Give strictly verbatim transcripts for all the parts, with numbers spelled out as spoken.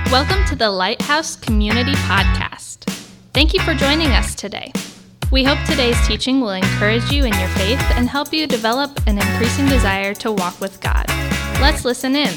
Welcome to the Lighthouse Community Podcast. Thank you for joining us today. We hope today's teaching will encourage you in your faith and help you develop an increasing desire to walk with God. Let's listen in.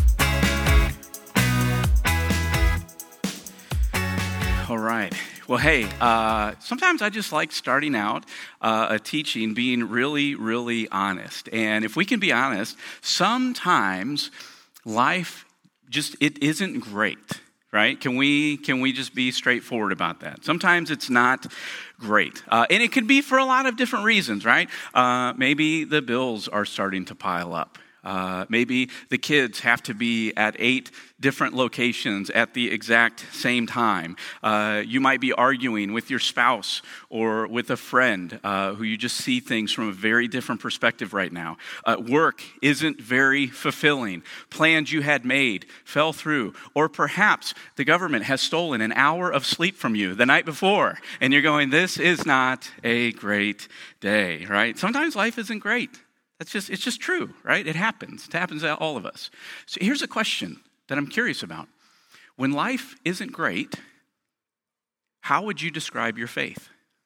All right. Well, hey, uh, sometimes I just like starting out uh, a teaching being really, really honest. And if we can be honest, sometimes life just, it isn't great, right? Can we can we just be straightforward about that? Sometimes it's not great. Uh, and it could be for a lot of different reasons, right? Uh, maybe the bills are starting to pile up. Uh, maybe the kids have to be at eight different locations at the exact same time. Uh, you might be arguing with your spouse or with a friend uh, who you just see things from a very different perspective right now. Uh, work isn't very fulfilling. Plans you had made fell through. Or perhaps the government has stolen an hour of sleep from you the night before. And you're going, this is not a great day, right? Sometimes life isn't great. That's just, it's just true, right? It happens. It happens to all of us. So here's a question that I'm curious about. When life isn't great, how would you describe your faith?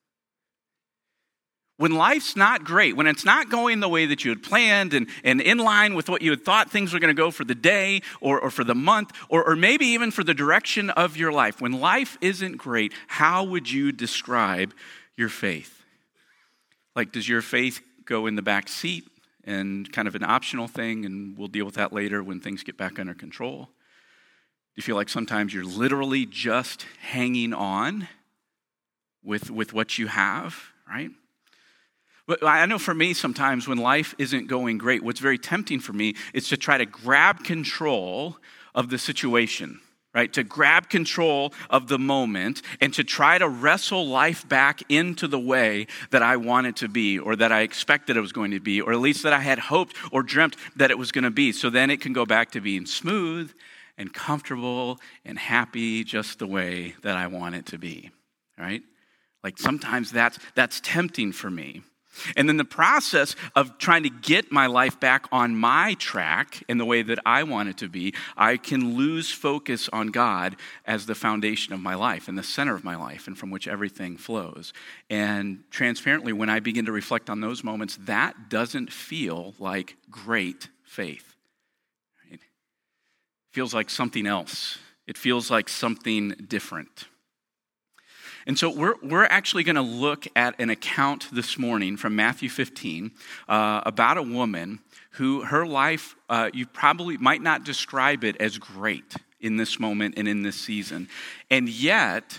When life's not great, when it's not going the way that you had planned and, and in line with what you had thought things were going to go for the day or, or for the month or, or maybe even for the direction of your life, when life isn't great, how would you describe your faith? Like, does your faith go in the back seat and kind of an optional thing, and we'll deal with that later when things get back under control? Do you feel like sometimes you're literally just hanging on with, with what you have, right? But I know for me, sometimes when life isn't going great, what's very tempting for me is to try to grab control of the situation, right? To grab control of the moment and to try to wrestle life back into the way that I want it to be or that I expected it was going to be, or at least that I had hoped or dreamt that it was going to be. So then it can go back to being smooth and comfortable and happy just the way that I want it to be, right? Like sometimes that's that's tempting for me. And then the process of trying to get my life back on my track in the way that I want it to be, I can lose focus on God as the foundation of my life and the center of my life and from which everything flows. And transparently, when I begin to reflect on those moments, that doesn't feel like great faith. It feels like something else. It feels like something different. And so we're we're actually going to look at an account this morning from Matthew fifteen uh, about a woman who her life, uh, you probably might not describe it as great in this moment and in this season. And yet,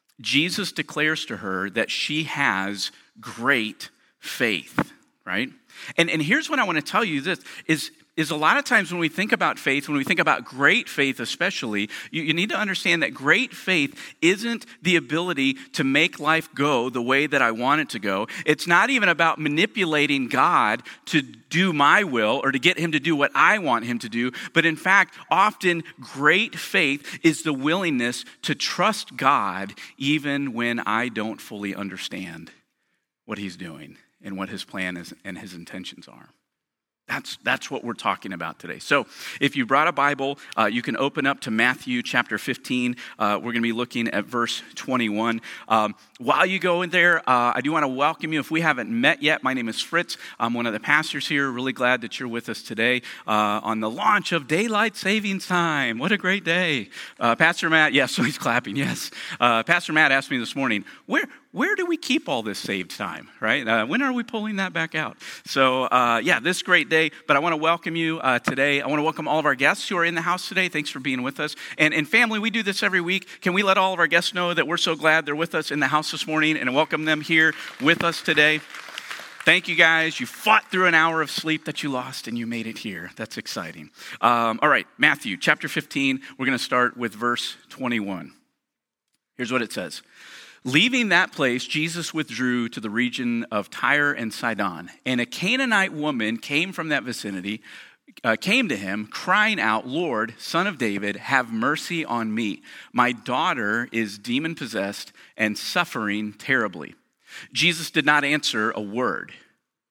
Jesus declares to her that she has great faith, right? And, and here's what I want to tell you this, is is a lot of times when we think about faith, when we think about great faith especially, you, you need to understand that great faith isn't the ability to make life go the way that I want it to go. It's not even about manipulating God to do my will or to get him to do what I want him to do. But in fact, often great faith is the willingness to trust God even when I don't fully understand what he's doing and what his plan is and his intentions are. That's that's what we're talking about today. So if you brought a Bible, uh, you can open up to Matthew chapter fifteen. Uh, we're going to be looking at verse twenty-one. Um, while you go in there, uh, I do want to welcome you. If we haven't met yet, my name is Fritz. I'm one of the pastors here. Really glad that you're with us today uh, on the launch of Daylight Savings Time. What a great day. Uh, Pastor Matt, yes, so he's clapping, yes. Uh, Pastor Matt asked me this morning, where... Where do we keep all this saved time, right? Uh, when are we pulling that back out? So, uh, yeah, this great day, but I want to welcome you uh, today. I want to welcome all of our guests who are in the house today. Thanks for being with us. And, and family, we do this every week. Can we let all of our guests know that we're so glad they're with us in the house this morning and welcome them here with us today? Thank you, guys. You fought through an hour of sleep that you lost, and you made it here. That's exciting. Um, all right, Matthew chapter fifteen. We're going to start with verse twenty-one. Here's what it says. Leaving that place, Jesus withdrew to the region of Tyre and Sidon, and a Canaanite woman came from that vicinity, uh, came to him, crying out, "Lord, Son of David, have mercy on me. My daughter is demon-possessed and suffering terribly." Jesus did not answer a word.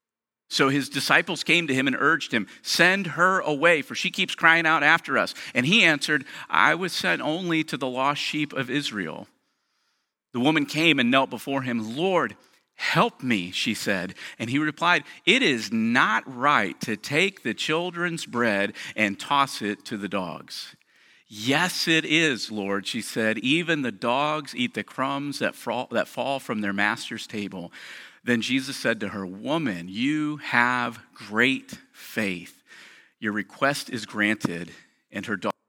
So his disciples came to him and urged him, send her away, for she keeps crying out after us. And he answered, I was sent only to the lost sheep of Israel. The woman came and knelt before him. Lord, help me, she said. And he replied, it is not right to take the children's bread and toss it to the dogs. Yes, it is, Lord, she said. Even the dogs eat the crumbs that fall, that fall from their master's table. Then Jesus said to her, woman, you have great faith. Your request is granted. And her daughter.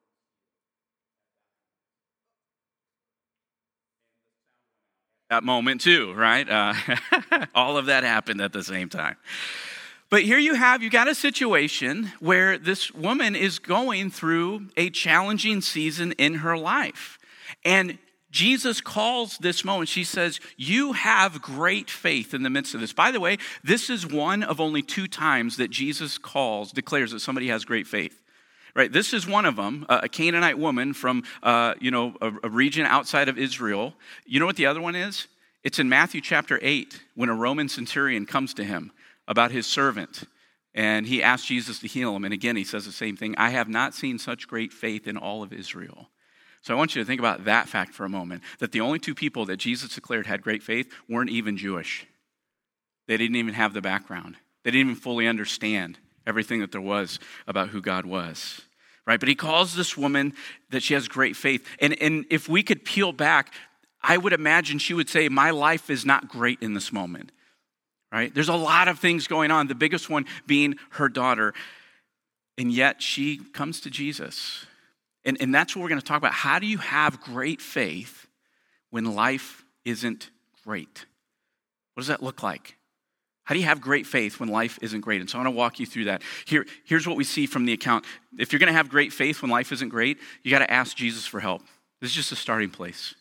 That moment too, right? Uh, all of that happened at the same time. But here you have, you got a situation where this woman is going through a challenging season in her life. And Jesus calls this moment, she says, you have great faith in the midst of this. By the way, this is one of only two times that Jesus calls, declares that somebody has great faith. Right, this is one of them, a Canaanite woman from, uh, you know, a, a region outside of Israel. You know what the other one is? It's in Matthew chapter eight when a Roman centurion comes to him about his servant, and he asks Jesus to heal him. And again, he says the same thing. I have not seen such great faith in all of Israel. So I want you to think about that fact for a moment, that the only two people that Jesus declared had great faith weren't even Jewish. They didn't even have the background. They didn't even fully understand everything that there was about who God was, right? But he calls this woman that she has great faith. And, and if we could peel back, I would imagine she would say, my life is not great in this moment, right? There's a lot of things going on, the biggest one being her daughter. And yet she comes to Jesus. And, and that's what we're going to talk about. How do you have great faith when life isn't great? What does that look like? How do you have great faith when life isn't great? And so I want to walk you through that. Here, here's what we see from the account. If you're going to have great faith when life isn't great, you got to ask Jesus for help. This is just a starting place.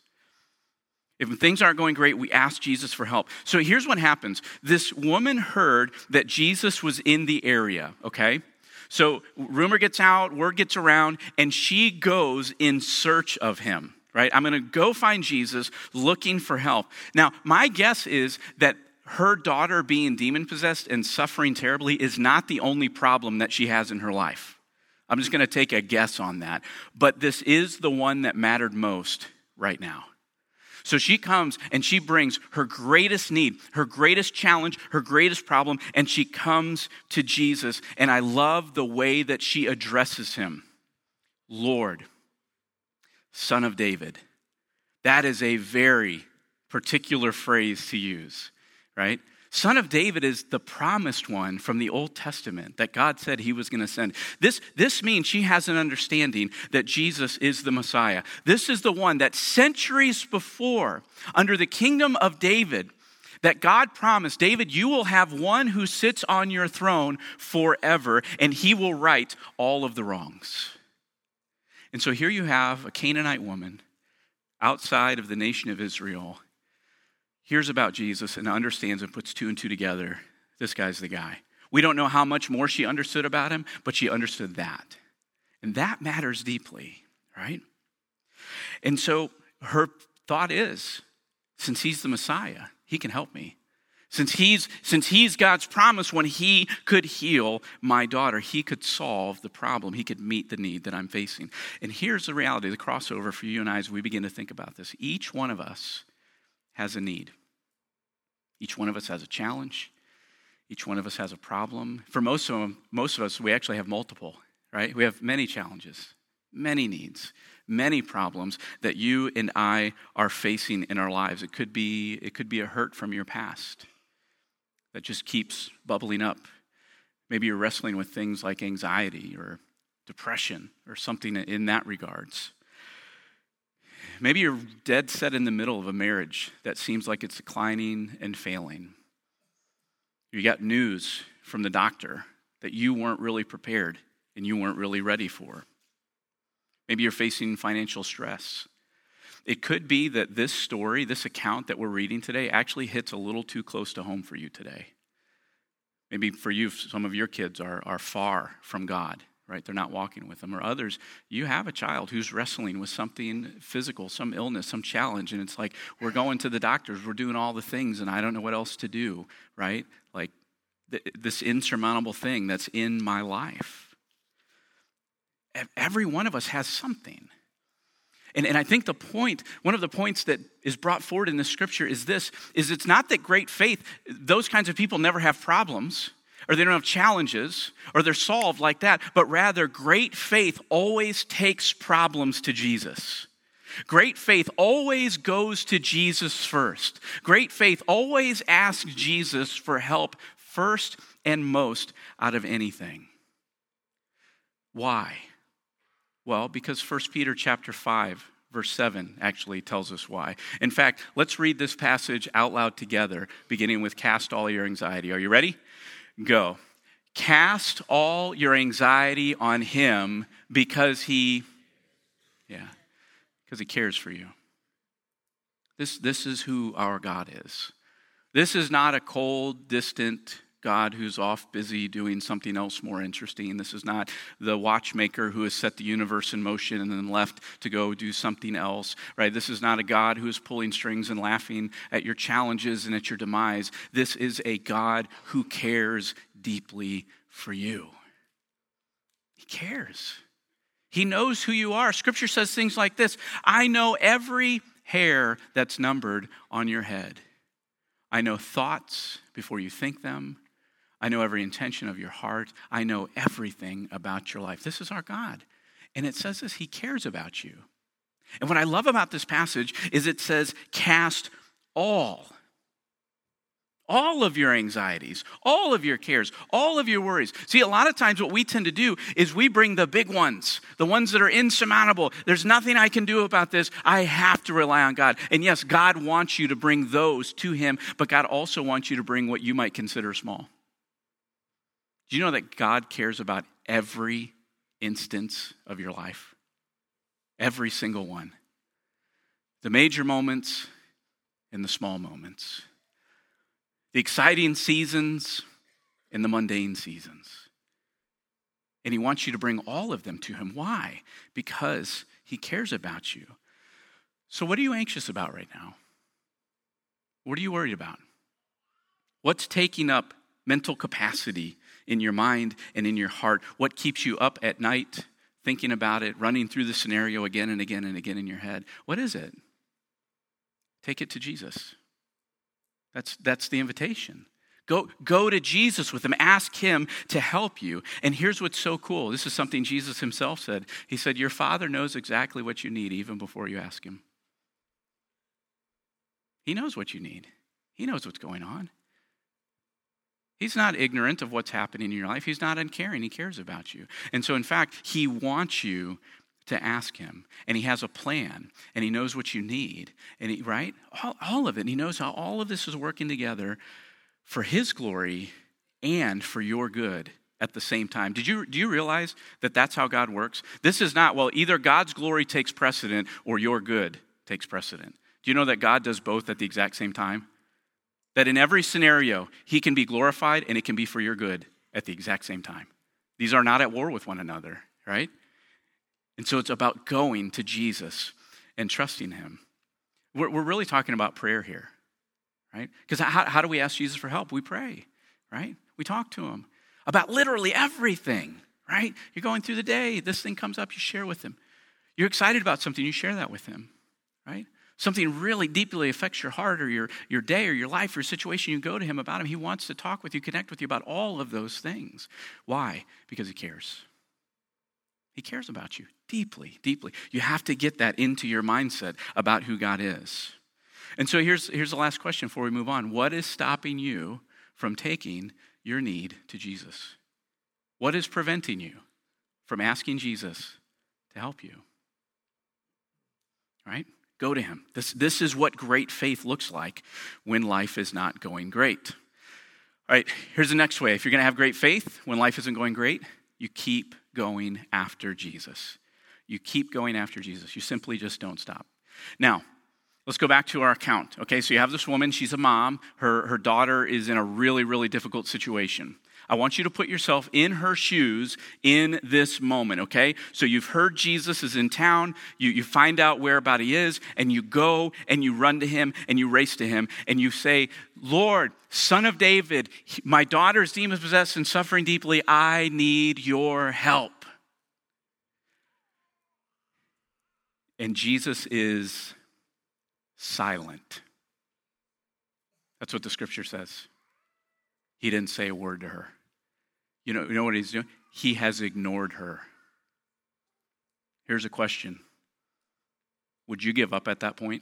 If things aren't going great, we ask Jesus for help. So here's what happens. This woman heard that Jesus was in the area, okay? So rumor gets out, word gets around, and she goes in search of him, right? I'm going to go find Jesus looking for help. Now, my guess is that her daughter being demon-possessed and suffering terribly is not the only problem that she has in her life. I'm just going to take a guess on that. But this is the one that mattered most right now. So she comes and she brings her greatest need, her greatest challenge, her greatest problem, and she comes to Jesus. And I love the way that she addresses him. Lord, Son of David. That is a very particular phrase to use. Right? Son of David is the promised one from the Old Testament that God said he was going to send. This, this means she has an understanding that Jesus is the Messiah. This is the one that centuries before, under the kingdom of David, that God promised, David, you will have one who sits on your throne forever, and he will right all of the wrongs. And so here you have a Canaanite woman outside of the nation of Israel, hears about Jesus and understands and puts two and two together. This guy's the guy. We don't know how much more she understood about him, but she understood that. And that matters deeply, right? And so her thought is, since he's the Messiah, he can help me. Since he's, since he's God's promise when he could heal my daughter, he could solve the problem. He could meet the need that I'm facing. And here's the reality, the crossover for you and I as we begin to think about this. Each one of us has a need. Each one of us has a challenge. Each one of us has a problem. For most of them, most of us, we actually have multiple, right? We have many challenges, many needs, many problems that you and I are facing in our lives. It could be, it could be a hurt from your past that just keeps bubbling up. Maybe you're wrestling with things like anxiety or depression or something in that regards. Maybe you're dead set in the middle of a marriage that seems like it's declining and failing. You got news from the doctor that you weren't really prepared and you weren't really ready for. Maybe you're facing financial stress. It could be that this story, this account that we're reading today actually hits a little too close to home for you today. Maybe for you, some of your kids are, are far from God. Right? They're not walking with them. Or others, you have a child who's wrestling with something physical, some illness, some challenge, and it's like, we're going to the doctors, we're doing all the things, and I don't know what else to do, right? Like, th- this insurmountable thing that's in my life. Every one of us has something. And, and I think the point, one of the points that is brought forward in this scripture is this, is it's not that great faith, those kinds of people never have problems, or they don't have challenges, or they're solved like that, but rather great faith always takes problems to Jesus. Great faith always goes to Jesus first. Great faith always asks Jesus for help first and most out of anything. Why? Well, because First Peter chapter five, verse seven actually tells us why. In fact, let's read this passage out loud together, beginning with cast all your anxiety. Are you ready? Go. Cast all your anxiety on him because he, yeah, because he cares for you. This, this is who our God is. This is not a cold, distant God who's off busy doing something else more interesting. This is not the watchmaker who has set the universe in motion and then left to go do something else, right? This is not a God who is pulling strings and laughing at your challenges and at your demise. This is a God who cares deeply for you. He cares. He knows who you are. Scripture says things like this: I know every hair that's numbered on your head. I know thoughts before you think them. I know every intention of your heart. I know everything about your life. This is our God. And it says this, he cares about you. And what I love about this passage is it says, cast all, all of your anxieties, all of your cares, all of your worries. See, a lot of times what we tend to do is we bring the big ones, the ones that are insurmountable. There's nothing I can do about this. I have to rely on God. And yes, God wants you to bring those to him, but God also wants you to bring what you might consider small. Do you know that God cares about every instance of your life? Every single one. The major moments and the small moments. The exciting seasons and the mundane seasons. And he wants you to bring all of them to him. Why? Because he cares about you. So what are you anxious about right now? What are you worried about? What's taking up mental capacity in your mind and in your heart? What keeps you up at night thinking about it, running through the scenario again and again and again in your head? What is it? Take it to Jesus. That's, that's the invitation. Go, go to Jesus with him. Ask him to help you. And here's what's so cool. This is something Jesus himself said. He said, your Father knows exactly what you need even before you ask him. He knows what you need. He knows what's going on. He's not ignorant of what's happening in your life. He's not uncaring. He cares about you. And so, in fact, he wants you to ask him. And he has a plan. And he knows what you need. And he, right? All, all of it. And he knows how all of this is working together for his glory and for your good at the same time. Did you, do you realize that that's how God works? This is not, well, either God's glory takes precedent or your good takes precedent. Do you know that God does both at the exact same time? That in every scenario, he can be glorified and it can be for your good at the exact same time. These are not at war with one another, right? And so it's about going to Jesus and trusting him. We're, we're really talking about prayer here, right? Because how, how do we ask Jesus for help? We pray, right? We talk to him about literally everything, right? You're going through the day, this thing comes up, you share with him. You're excited about something, you share that with him, right? Something really deeply affects your heart or your, your day or your life or situation, you go to him about him. He wants to talk with you, connect with you about all of those things. Why? Because he cares. He cares about you deeply, deeply. You have to get that into your mindset about who God is. And so here's, here's the last question before we move on. What is stopping you from taking your need to Jesus? What is preventing you from asking Jesus to help you? Right? Go to him. This, this is what great faith looks like when life is not going great. All right, here's the next way. If you're going to have great faith when life isn't going great, you keep going after Jesus. You keep going after Jesus. You simply just don't stop. Now, let's go back to our account. Okay, so you have this woman. She's a mom. Her, her daughter is in a really, really difficult situation. I want you to put yourself in her shoes in this moment, okay? So you've heard Jesus is in town. You, you find out whereabout he is, and you go and you run to him and you race to him and you say, Lord, Son of David, my daughter is demon-possessed and suffering deeply. I need your help. And Jesus is silent. That's what the scripture says. He didn't say a word to her. You know, you know what he's doing? He has ignored her. Here's a question. Would you give up at that point?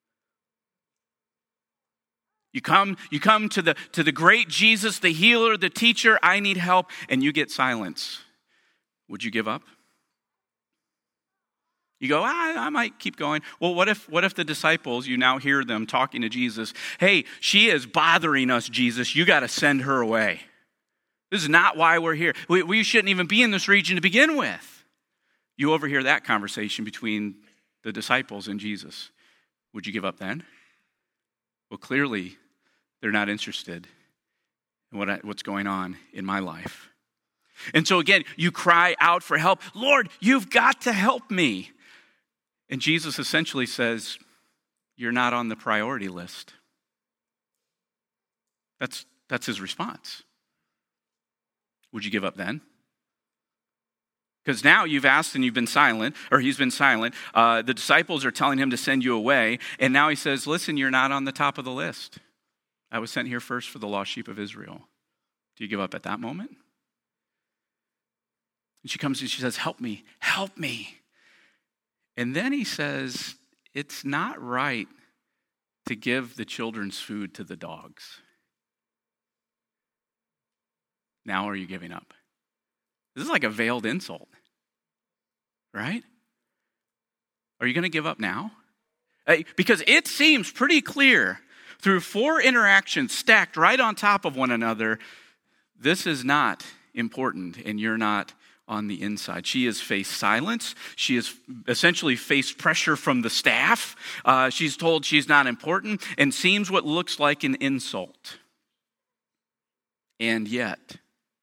You come, you come to the to the great Jesus, the healer, the teacher, I need help, and you get silence. Would you give up? You go, I, I might keep going. Well, what if what if the disciples, you now hear them talking to Jesus, hey, she is bothering us, Jesus. You got to send her away. This is not why we're here. We, we shouldn't even be in this region to begin with. You overhear that conversation between the disciples and Jesus. Would you give up then? Well, clearly, they're not interested in what I, what's going on in my life. And so again, you cry out for help. Lord, you've got to help me. And Jesus essentially says, you're not on the priority list. That's, that's his response. Would you give up then? Because now you've asked and you've been silent, or he's been silent. Uh, the disciples are telling him to send you away. And now he says, listen, you're not on the top of the list. I was sent here first for the lost sheep of Israel. Do you give up at that moment? And she comes and she says, help me, help me. And then he says, it's not right to give the children's food to the dogs. Now are you giving up? This is like a veiled insult, right? Are you going to give up now? Because it seems pretty clear through four interactions stacked right on top of one another, this is not important and you're not on the inside. She has faced silence. She has essentially faced pressure from the staff. Uh, she's told she's not important and seems what looks like an insult. And yet,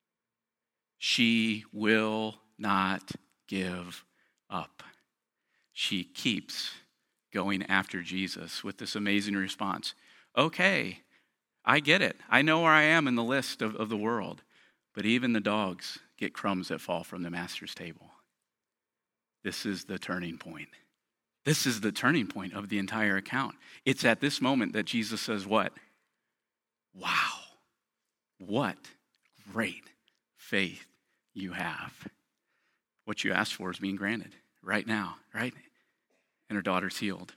she will not give up. She keeps going after Jesus with this amazing response. Okay, I get it. I know where I am in the list of, of the world, but even the dogs get crumbs that fall from the master's table. This is the turning point. This is the turning point of the entire account. It's at this moment that Jesus says what? Wow, what great faith you have. What you asked for is being granted right now, right? And her daughter's healed.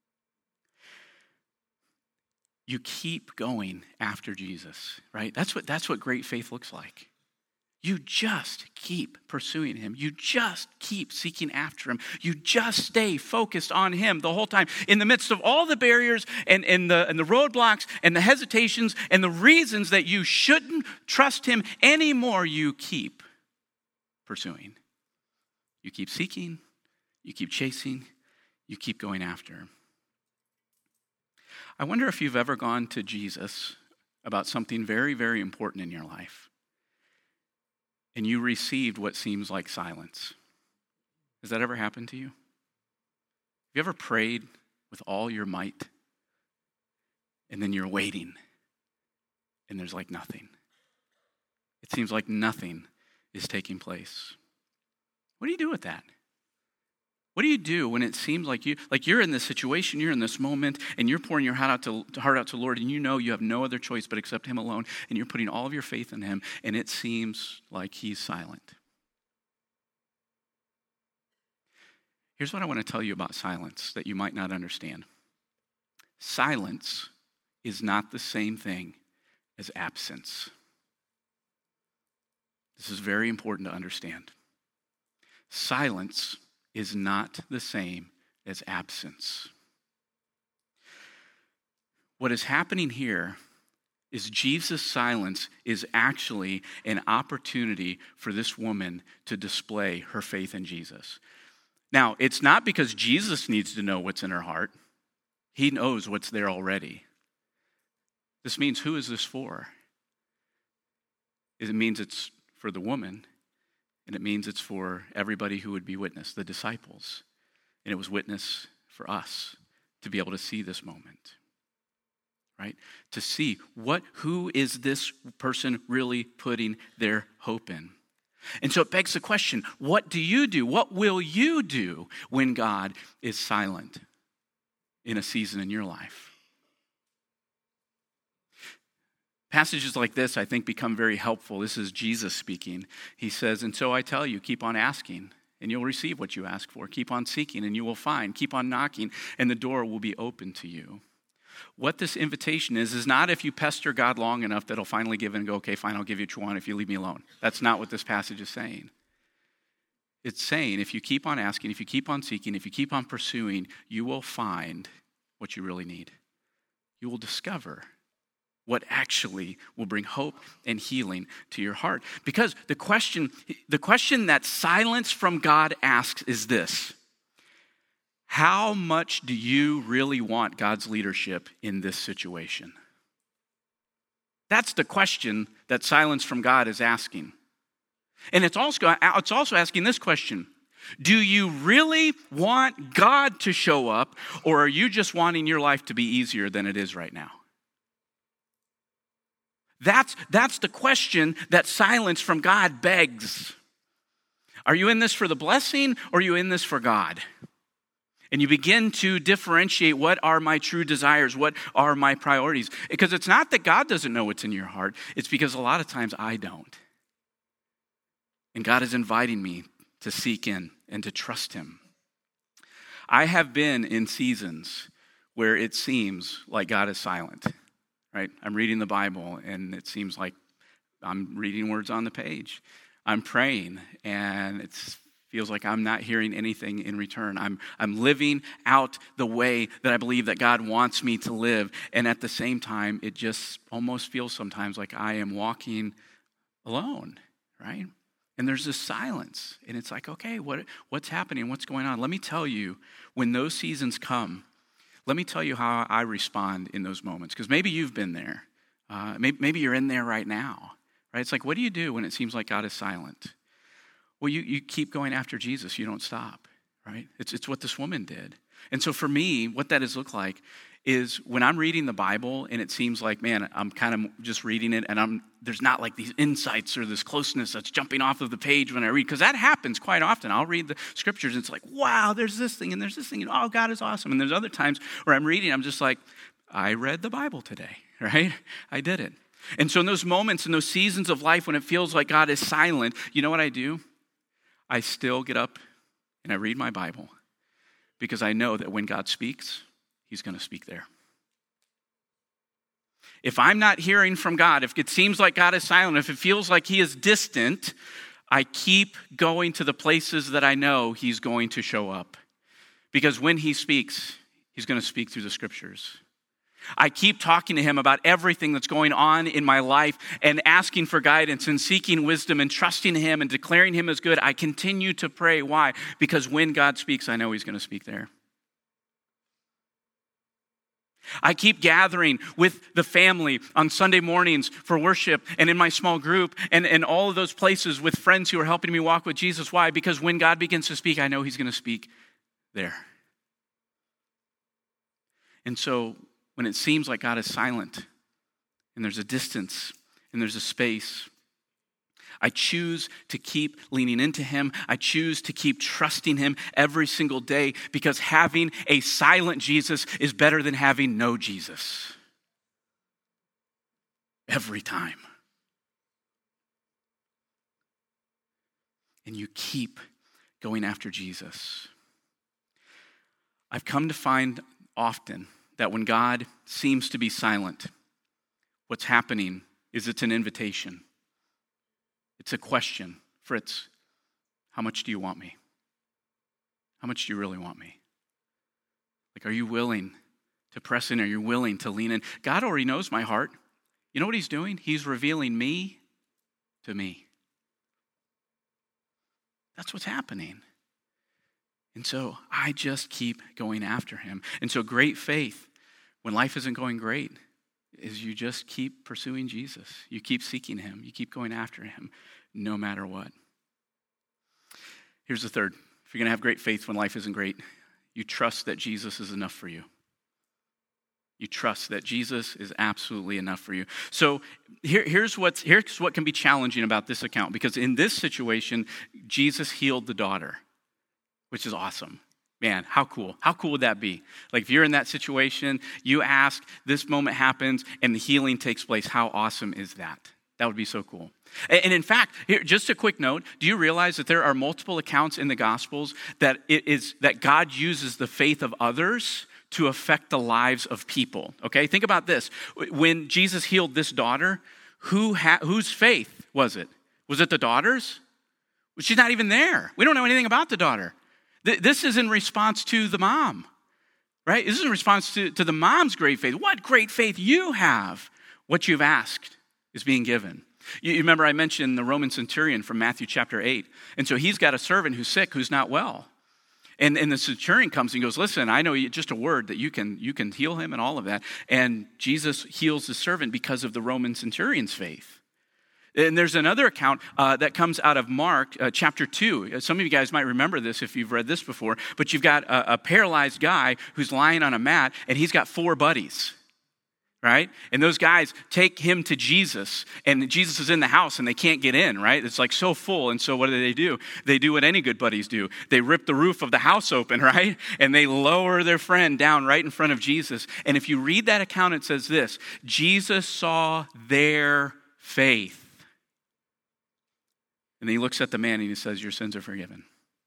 You keep going after Jesus, right? That's what, that's what great faith looks like. You just keep pursuing him. You just keep seeking after him. You just stay focused on him the whole time. In the midst of all the barriers and, and, the, and the roadblocks and the hesitations and the reasons that you shouldn't trust him anymore, you keep pursuing. You keep seeking. You keep chasing. You keep going after him. I wonder if you've ever gone to Jesus about something very, very important in your life, and you received what seems like silence. Has that ever happened to you? Have you ever prayed with all your might, and then you're waiting, and there's like nothing? It seems like nothing is taking place. What do you do with that? What do you do when it seems like you like you're in this situation, you're in this moment, and you're pouring your heart out to heart out to the Lord, and you know you have no other choice but accept him alone, and you're putting all of your faith in him, and it seems like he's silent? Here's what I want to tell you about silence that you might not understand. Silence is not the same thing as absence. This is very important to understand. Silence is not the same as absence. What is happening here is Jesus' silence is actually an opportunity for this woman to display her faith in Jesus. Now, it's not because Jesus needs to know what's in her heart. He knows what's there already. This means, who is this for? It means it's for the woman. And it means it's for everybody who would be witness, the disciples. And it was witness for us to be able to see this moment. right? To see what, who is this person really putting their hope in? And so it begs the question, what do you do? What will you do when God is silent in a season in your life? Passages like this, I think, become very helpful. This is Jesus speaking. He says, and so I tell you, keep on asking, and you'll receive what you ask for. Keep on seeking, and you will find. Keep on knocking, and the door will be open to you. What this invitation is, is not if you pester God long enough that he'll finally give in and go, okay, fine, I'll give you what you want if you leave me alone. That's not what this passage is saying. It's saying if you keep on asking, if you keep on seeking, if you keep on pursuing, you will find what you really need. You will discover what actually will bring hope and healing to your heart. Because the question, the question that silence from God asks is this: how much do you really want God's leadership in this situation? That's the question that silence from God is asking. And it's also, it's also asking this question: do you really want God to show up, or are you just wanting your life to be easier than it is right now? That's, that's the question that silence from God begs. Are you in this for the blessing, or are you in this for God? And you begin to differentiate, what are my true desires? What are my priorities? Because it's not that God doesn't know what's in your heart. It's because a lot of times I don't. And God is inviting me to seek in and to trust him. I have been in seasons where it seems like God is silent, right? I'm reading the Bible and it seems like I'm reading words on the page. I'm praying and it's feels like I'm not hearing anything in return. I'm I'm living out the way that I believe that God wants me to live. And at the same time, it just almost feels sometimes like I am walking alone, right? And there's this silence. And it's like, okay, what what's happening? What's going on? Let me tell you, when those seasons come, let me tell you how I respond in those moments. Because maybe you've been there. Uh, maybe, maybe you're in there right now, right? It's like, what do you do when it seems like God is silent? Well, you, you keep going after Jesus. You don't stop, right? It's it's what this woman did. And so for me, what that has looked like is when I'm reading the Bible and it seems like, man, I'm kind of just reading it and I'm there's not like these insights or this closeness that's jumping off of the page when I read. Because that happens quite often. I'll read the scriptures and it's like, wow, there's this thing and there's this thing. And oh, God is awesome. And there's other times where I'm reading, I'm just like, I read the Bible today, right? I did it. And so in those moments, in those seasons of life when it feels like God is silent, you know what I do? I still get up and I read my Bible because I know that when God speaks, he's going to speak there. If I'm not hearing from God, if it seems like God is silent, if it feels like he is distant, I keep going to the places that I know he's going to show up. Because when he speaks, he's going to speak through the scriptures. I keep talking to him about everything that's going on in my life and asking for guidance and seeking wisdom and trusting him and declaring him as good. I continue to pray. Why? Because when God speaks, I know he's going to speak there. I keep gathering with the family on Sunday mornings for worship and in my small group and, and all of those places with friends who are helping me walk with Jesus. Why? Because when God begins to speak, I know he's going to speak there. And so when it seems like God is silent and there's a distance and there's a space, I choose to keep leaning into him. I choose to keep trusting him every single day because having a silent Jesus is better than having no Jesus. Every time. And you keep going after Jesus. I've come to find often that when God seems to be silent, what's happening is it's an invitation. It's a question. Fritz, how much do you want me? How much do you really want me? Like, are you willing to press in? Are you willing to lean in? God already knows my heart. You know what he's doing? He's revealing me to me. That's what's happening. And so I just keep going after him. And so great faith, when life isn't going great, is you just keep pursuing Jesus. You keep seeking him. You keep going after him no matter what. Here's the third. If you're going to have great faith when life isn't great, you trust that Jesus is enough for you. You trust that Jesus is absolutely enough for you. So here, here's, what's, here's what can be challenging about this account, because in this situation, Jesus healed the daughter, which is awesome. Man, how cool. How cool would that be? Like if you're in that situation, you ask, this moment happens, and the healing takes place. How awesome is that? That would be so cool. And in fact, here, just a quick note, do you realize that there are multiple accounts in the Gospels that it is that God uses the faith of others to affect the lives of people? Okay, think about this. When Jesus healed this daughter, who ha- whose faith was it? Was it the daughter's? Well, she's not even there. We don't know anything about the daughter. Th- this is in response to the mom, right? This is in response to, to the mom's great faith. What great faith you have. What you've asked is being given. You, you remember I mentioned the Roman centurion from Matthew chapter eight. And so he's got a servant who's sick, who's not well. And, and the centurion comes and goes, listen, I know you, just a word that you can you can heal him and all of that. And Jesus heals the servant because of the Roman centurion's faith. And there's another account uh, that comes out of Mark uh, chapter two. Some of you guys might remember this if you've read this before. But you've got a, a paralyzed guy who's lying on a mat, and he's got four buddies. Right? And those guys take him to Jesus, and Jesus is in the house and they can't get in, right? It's like so full. And so what do they do? They do what any good buddies do. They rip the roof of the house open, right? And they lower their friend down right in front of Jesus. And if you read that account, it says this: Jesus saw their faith. And then he looks at the man and he says, your sins are forgiven.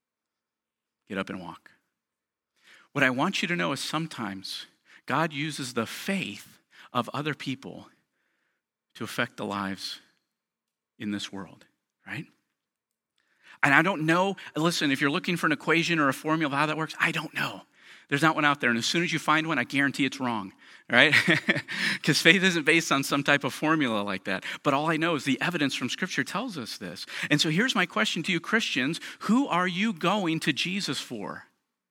Get up and walk. What I want you to know is sometimes God uses the faith of other people to affect the lives in this world, right? And I don't know, listen, if you're looking for an equation or a formula of how that works, I don't know. There's not one out there. And as soon as you find one, I guarantee it's wrong, right? Because faith isn't based on some type of formula like that. But all I know is the evidence from Scripture tells us this. And so here's my question to you Christians. Who are you going to Jesus for?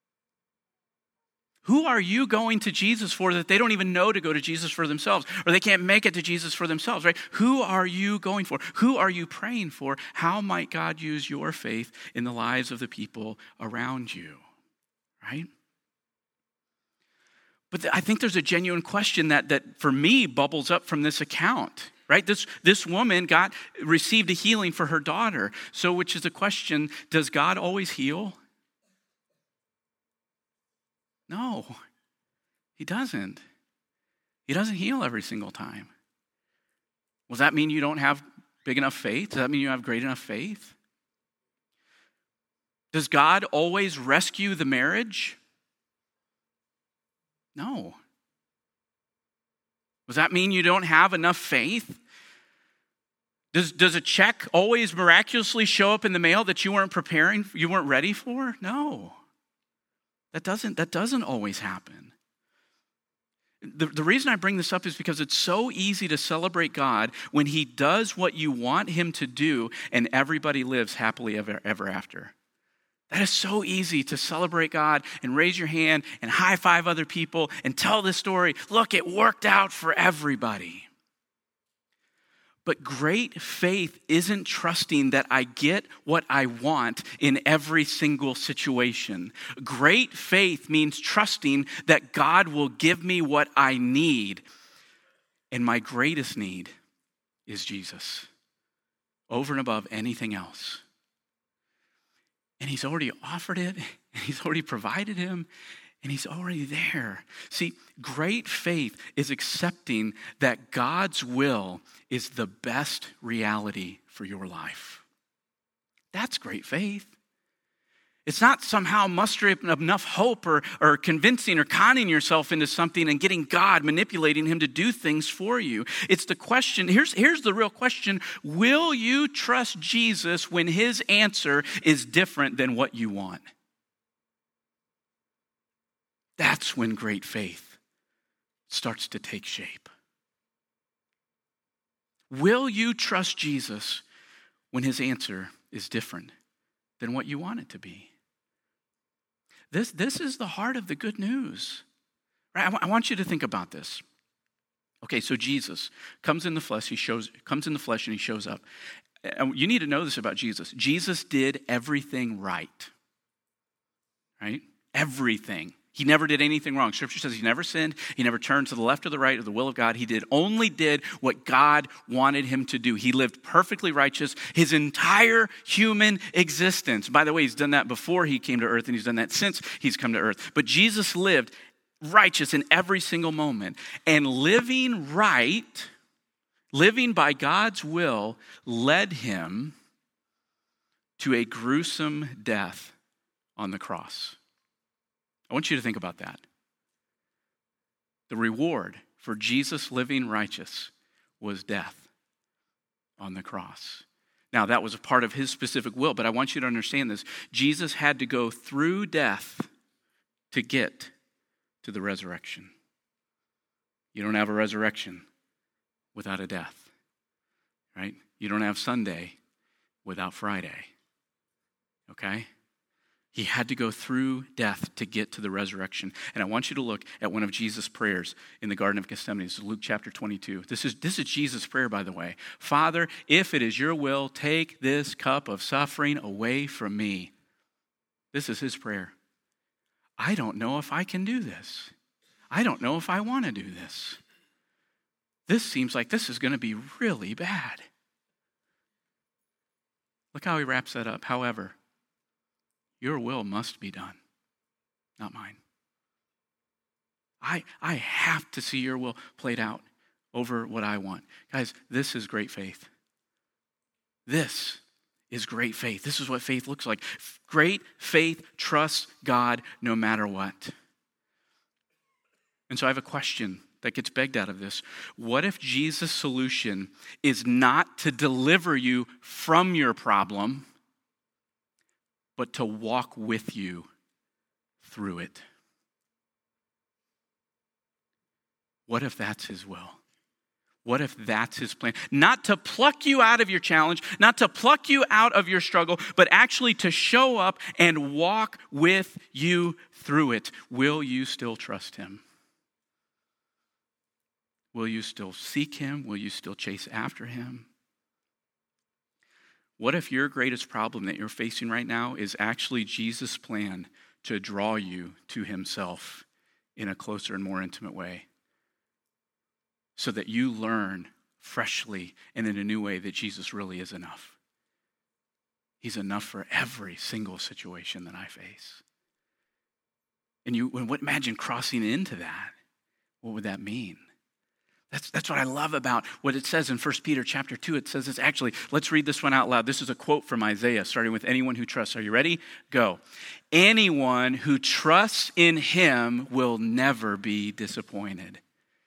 Who are you going to Jesus for that they don't even know to go to Jesus for themselves, or they can't make it to Jesus for themselves, right? Who are you going for? Who are you praying for? How might God use your faith in the lives of the people around you, right? But I think there's a genuine question that, that for me bubbles up from this account, right? This, this woman got received a healing for her daughter. So which is the question, does God always heal? No, he doesn't. He doesn't heal every single time. Does that mean you don't have big enough faith? Does that mean you have great enough faith? Does God always rescue the marriage? No. Does that mean you don't have enough faith? Does, does a check always miraculously show up in the mail that you weren't preparing, you weren't ready for? No. That doesn't, that doesn't always happen. The, the reason I bring this up is because it's so easy to celebrate God when he does what you want him to do and everybody lives happily ever, ever after. That is so easy to celebrate God and raise your hand and high five other people and tell the story. Look, it worked out for everybody. But great faith isn't trusting that I get what I want in every single situation. Great faith means trusting that God will give me what I need. And my greatest need is Jesus, over and above anything else. And he's already offered it, and he's already provided him, and he's already there. See, great faith is accepting that God's will is the best reality for your life. That's great faith. It's not somehow mustering enough hope or, or convincing or conning yourself into something and getting God, manipulating him to do things for you. It's the question, here's, here's the real question. Will you trust Jesus when his answer is different than what you want? That's when great faith starts to take shape. Will you trust Jesus when his answer is different than what you want it to be? This, this is the heart of the good news. Right? I, w- I want you to think about this. Okay, so Jesus comes in the flesh, he shows comes in the flesh and he shows up. And you need to know this about Jesus. Jesus did everything right. Right? Everything. He never did anything wrong. Scripture says he never sinned. He never turned to the left or the right of the will of God. He did only did what God wanted him to do. He lived perfectly righteous his entire human existence. By the way, he's done that before he came to earth, and he's done that since he's come to earth. But Jesus lived righteous in every single moment. And living right, living by God's will, led him to a gruesome death on the cross. I want you to think about that. The reward for Jesus living righteous was death on the cross. Now, that was a part of his specific will, but I want you to understand this. Jesus had to go through death to get to the resurrection. You don't have a resurrection without a death, right? You don't have Sunday without Friday, okay? He had to go through death to get to the resurrection. And I want you to look at one of Jesus' prayers in the Garden of Gethsemane. This is Luke chapter twenty-two. This is, this is Jesus' prayer, by the way. Father, if it is your will, take this cup of suffering away from me. This is his prayer. I don't know if I can do this. I don't know if I want to do this. This seems like this is going to be really bad. Look how he wraps that up. However, your will must be done, not mine. I, I have to see your will played out over what I want. Guys, this is great faith. This is great faith. This is what faith looks like. Great faith trusts God no matter what. And so I have a question that gets begged out of this. What if Jesus' solution is not to deliver you from your problem, but to walk with you through it? What if that's his will? What if that's his plan? Not to pluck you out of your challenge, not to pluck you out of your struggle, but actually to show up and walk with you through it. Will you still trust him? Will you still seek him? Will you still chase after him? What if your greatest problem that you're facing right now is actually Jesus' plan to draw you to himself in a closer and more intimate way, so that you learn freshly and in a new way that Jesus really is enough? He's enough for every single situation that I face. And you imagine crossing into that. What would that mean? That's, that's what I love about what it says in First Peter chapter two. It says this actually, let's read this one out loud. This is a quote from Isaiah, starting with anyone who trusts. Are you ready? Go. Anyone who trusts in him will never be disappointed.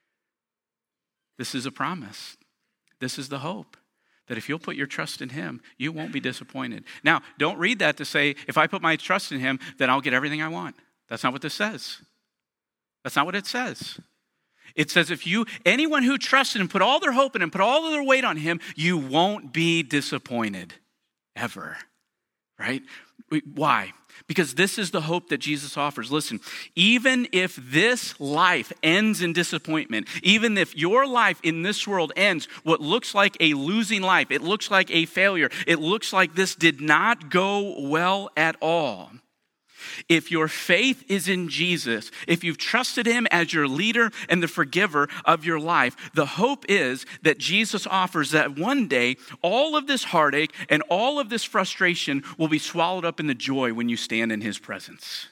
This is a promise. This is the hope. That if you'll put your trust in him, you won't be disappointed. Now, don't read that to say, if I put my trust in him, then I'll get everything I want. That's not what this says. That's not what it says. It says if you, anyone who trusts in him, put all their hope in him, put all of their weight on him, you won't be disappointed ever, right? Why? Because this is the hope that Jesus offers. Listen, even if this life ends in disappointment, even if your life in this world ends what looks like a losing life, it looks like a failure, it looks like this did not go well at all. If your faith is in Jesus, if you've trusted him as your leader and the forgiver of your life, the hope is that Jesus offers that one day all of this heartache and all of this frustration will be swallowed up in the joy when you stand in his presence.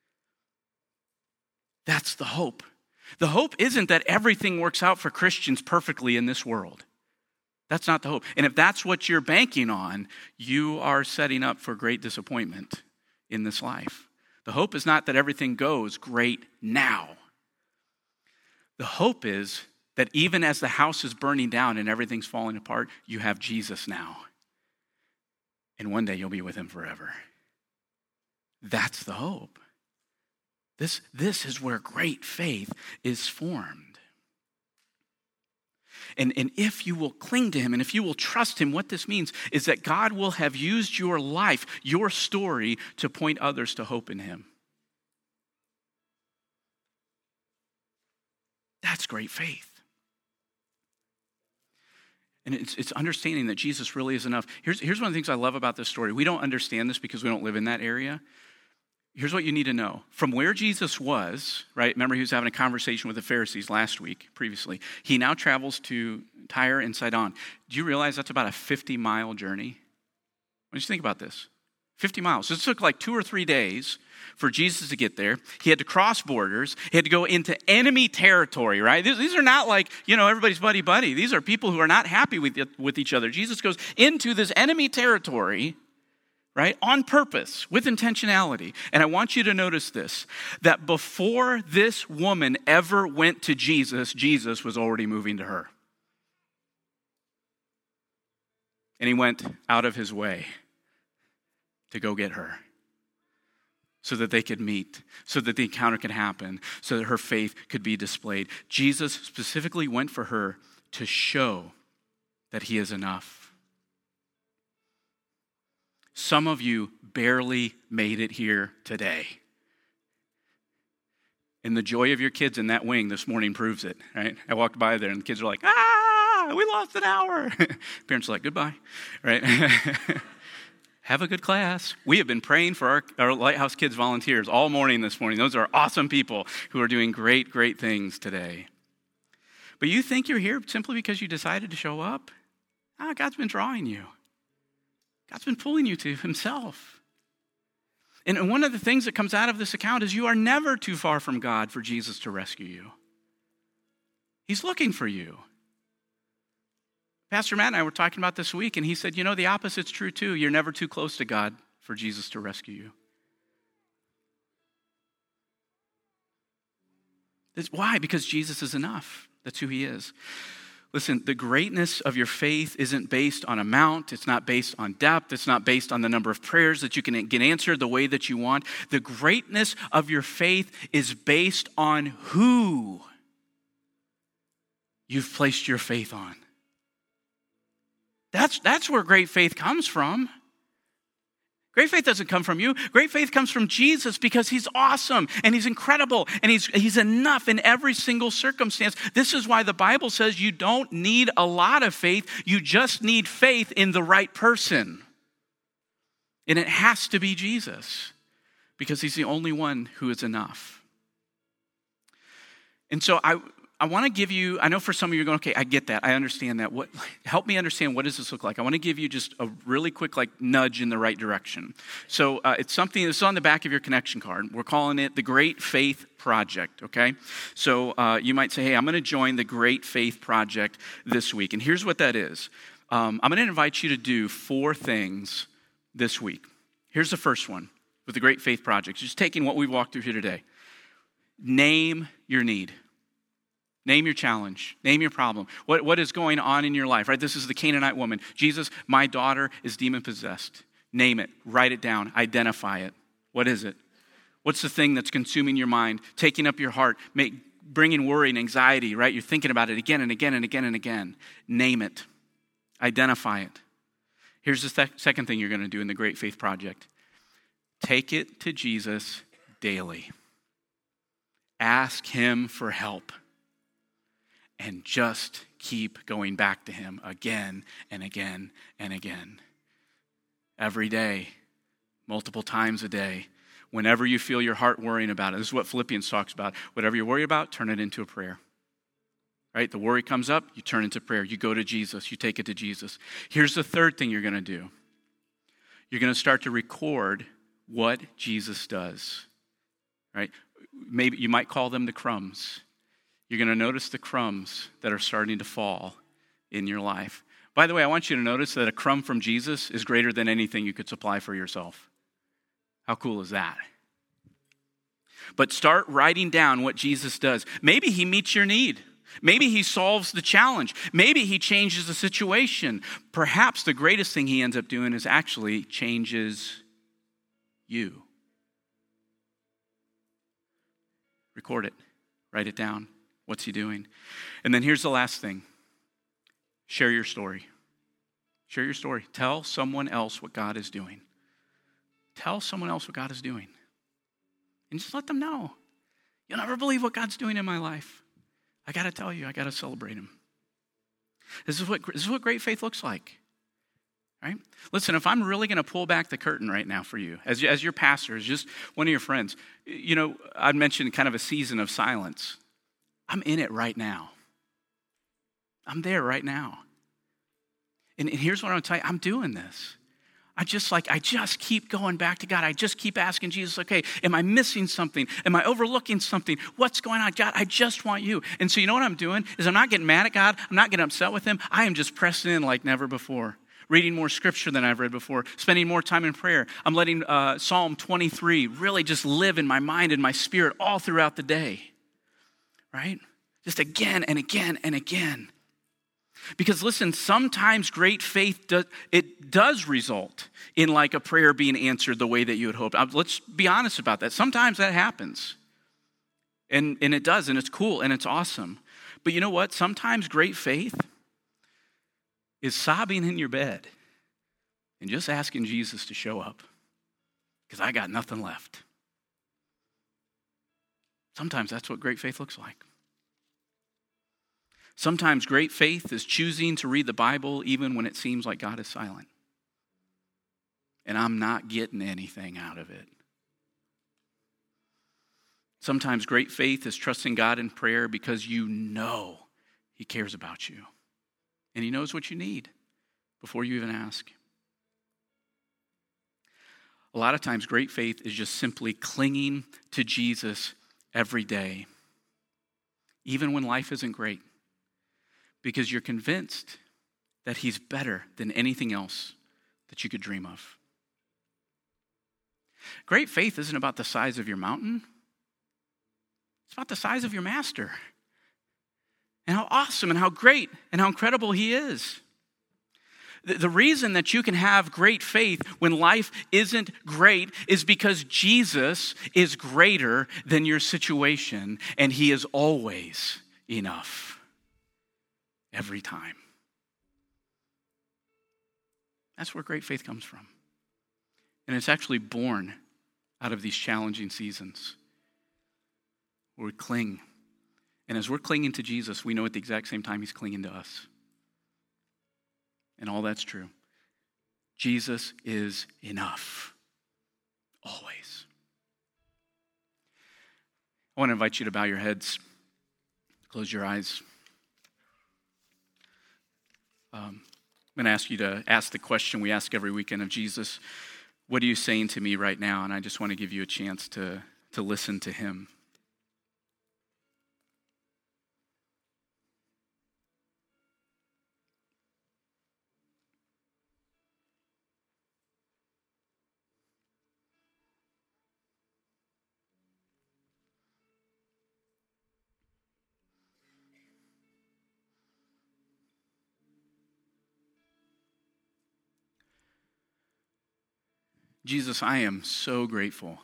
That's the hope. The hope isn't that everything works out for Christians perfectly in this world. That's not the hope. And if that's what you're banking on, you are setting up for great disappointment in this life. The hope is not that everything goes great now. The hope is that even as the house is burning down and everything's falling apart, you have Jesus now. And one day you'll be with him forever. That's the hope. This, this is where great faith is formed. And, and if you will cling to him and if you will trust him, what this means is that God will have used your life, your story, to point others to hope in him. That's great faith. And it's, it's understanding that Jesus really is enough. Here's, here's one of the things I love about this story. We don't understand this because we don't live in that area. here's what you need to know. From where Jesus was, right? Remember, he was having a conversation with the Pharisees last week, previously. He now travels to Tyre and Sidon. Do you realize that's about a fifty-mile journey? What do you think about this? fifty miles. This took like two or three days for Jesus to get there. He had to cross borders. He had to go into enemy territory, right? These, these are not like, you know, everybody's buddy-buddy. These are people who are not happy with, with each other. Jesus goes into this enemy territory, right, on purpose, with intentionality. And I want you to notice this, that before this woman ever went to Jesus, Jesus was already moving to her. And he went out of his way to go get her so that they could meet, so that the encounter could happen, so that her faith could be displayed. Jesus specifically went for her to show that he is enough. Some of you barely made it here today. And the joy of your kids in that wing this morning proves it, right? I walked by there and the kids are like, ah, we lost an hour. Parents are like, goodbye, right? Have a good class. We have been praying for our, our Lighthouse Kids volunteers all morning this morning. Those are awesome people who are doing great, great things today. But you think you're here simply because you decided to show up? Ah, God's been drawing you. God's been pulling you to himself. And one of the things that comes out of this account is you are never too far from God for Jesus to rescue you. He's looking for you. Pastor Matt and I were talking about this week, and he said, you know, the opposite's true too. You're never too close to God for Jesus to rescue you. That's why? Because Jesus is enough. That's who he is. Listen, the greatness of your faith isn't based on amount. It's not based on depth. It's not based on the number of prayers that you can get answered the way that you want. The greatness of your faith is based on who you've placed your faith on. That's, that's where great faith comes from. Great faith doesn't come from you. Great faith comes from Jesus because he's awesome and he's incredible and he's, he's enough in every single circumstance. This is why the Bible says you don't need a lot of faith. You just need faith in the right person. And it has to be Jesus because he's the only one who is enough. And so I... I want to give you, I know for some of you are going, okay, I get that. I understand that. What, help me understand, what does this look like? I want to give you just a really quick like nudge in the right direction. So uh, it's something that's on the back of your connection card. We're calling it the Great Faith Project, okay? So uh, you might say, hey, I'm going to join the Great Faith Project this week. And here's what that is. Um, I'm going to invite you to do four things this week. Here's the first one with the Great Faith Project. Just taking what we've walked through here today. Name your need. Name your challenge. Name your problem. What, what is going on in your life, right? This is the Canaanite woman. Jesus, my daughter is demon-possessed. Name it. Write it down. Identify it. What is it? What's the thing that's consuming your mind, taking up your heart, make, bringing worry and anxiety, right? You're thinking about it again and again and again and again. Name it. Identify it. Here's the sec- second thing you're going to do in the Great Faith Project. Take it to Jesus daily. Ask him for help. And just keep going back to him again and again and again. Every day, multiple times a day. Whenever you feel your heart worrying about it. This is what Philippians talks about. Whatever you worry about, turn it into a prayer. Right? The worry comes up, you turn it into prayer. You go to Jesus, you take it to Jesus. Here's the third thing you're going to do. You're going to start to record what Jesus does. Right? Maybe you might call them the crumbs. You're going to notice the crumbs that are starting to fall in your life. By the way, I want you to notice that a crumb from Jesus is greater than anything you could supply for yourself. How cool is that? But start writing down what Jesus does. Maybe he meets your need. Maybe he solves the challenge. Maybe he changes the situation. Perhaps the greatest thing he ends up doing is actually changes you. Record it. Write it down. What's he doing? And then here's the last thing. Share your story. Share your story. Tell someone else what God is doing. Tell someone else what God is doing. And just let them know. You'll never believe what God's doing in my life. I got to tell you, I got to celebrate him. This is what this is what great faith looks like. right? Listen, if I'm really going to pull back the curtain right now for you, as, as your pastor, as just one of your friends, you know, I mentioned kind of a season of silence. I'm in it right now. I'm there right now. And, and here's what I'm going to tell you. I'm doing this. I just like, I just keep going back to God. I just keep asking Jesus, okay, am I missing something? Am I overlooking something? What's going on? God, I just want you. And so you know what I'm doing is I'm not getting mad at God. I'm not getting upset with him. I am just pressing in like never before. Reading more scripture than I've read before. Spending more time in prayer. I'm letting uh, Psalm twenty-three really just live in my mind and my spirit all throughout the day. Right? Just again and again and again. Because listen, sometimes great faith, does, it does result in like a prayer being answered the way that you had hoped. Let's be honest about that. Sometimes that happens. And, and it does, and it's cool, and it's awesome. But you know what? Sometimes great faith is sobbing in your bed and just asking Jesus to show up. Because I got nothing left. Sometimes that's what great faith looks like. Sometimes great faith is choosing to read the Bible even when it seems like God is silent. And I'm not getting anything out of it. Sometimes great faith is trusting God in prayer because you know he cares about you. And he knows what you need before you even ask. A lot of times great faith is just simply clinging to Jesus every day, even when life isn't great. Because you're convinced that he's better than anything else that you could dream of. Great faith isn't about the size of your mountain. It's about the size of your master. And how awesome and how great and how incredible he is. The, the reason that you can have great faith when life isn't great is because Jesus is greater than your situation, and he is always enough. Every time. That's where great faith comes from. And it's actually born out of these challenging seasons where we cling. And as we're clinging to Jesus, we know at the exact same time he's clinging to us. And all that's true. Jesus is enough. Always. I want to invite you to bow your heads, close your eyes. Um, I'm going to ask you to ask the question we ask every weekend of Jesus, what are you saying to me right now? And I just want to give you a chance to, to listen to him. Jesus, I am so grateful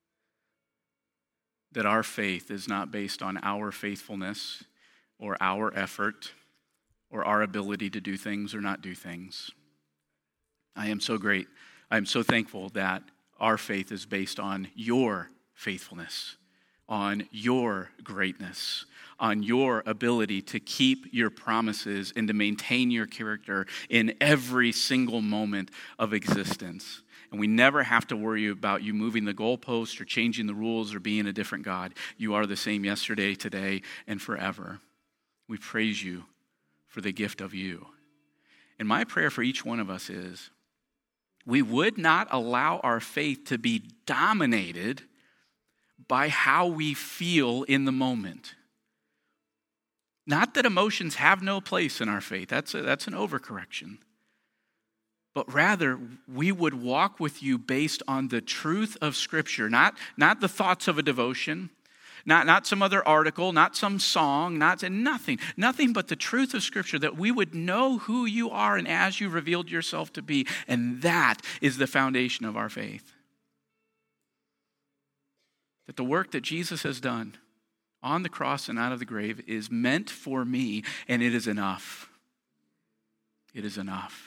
that our faith is not based on our faithfulness or our effort or our ability to do things or not do things. I am so great. I am so thankful that our faith is based on your faithfulness, on your greatness, on your ability to keep your promises and to maintain your character in every single moment of existence. And we never have to worry about you moving the goalpost or changing the rules or being a different God. You are the same yesterday, today, and forever. We praise you for the gift of you. And my prayer for each one of us is we would not allow our faith to be dominated by how we feel in the moment. Not that emotions have no place in our faith. That's a, that's an overcorrection. But rather, we would walk with you based on the truth of Scripture, not, not the thoughts of a devotion, not, not some other article, not some song, not nothing, nothing but the truth of Scripture, that we would know who you are and as you revealed yourself to be. And that is the foundation of our faith. That the work that Jesus has done on the cross and out of the grave is meant for me, and it is enough. It is enough.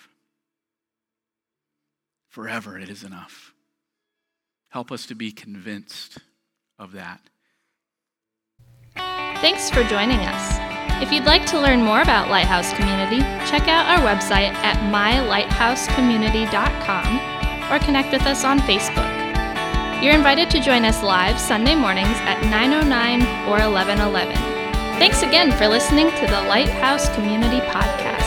Forever it is enough. Help us to be convinced of that. Thanks for joining us. If you'd like to learn more about Lighthouse Community, check out our website at my lighthouse community dot com or connect with us on Facebook. You're invited to join us live Sunday mornings at nine oh nine or eleven eleven. Thanks again for listening to the Lighthouse Community Podcast.